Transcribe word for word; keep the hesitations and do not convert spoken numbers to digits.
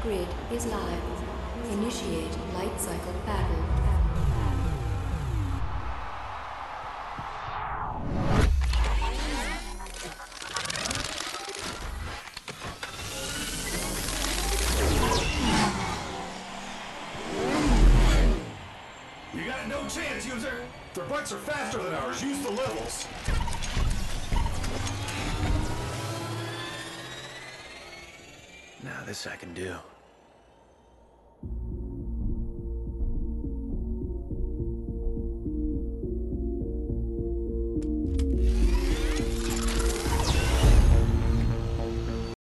Grid is live. Initiate light cycle battle. You got no chance, user! Their bikes are faster than ours. Use the levels. Now this I can do.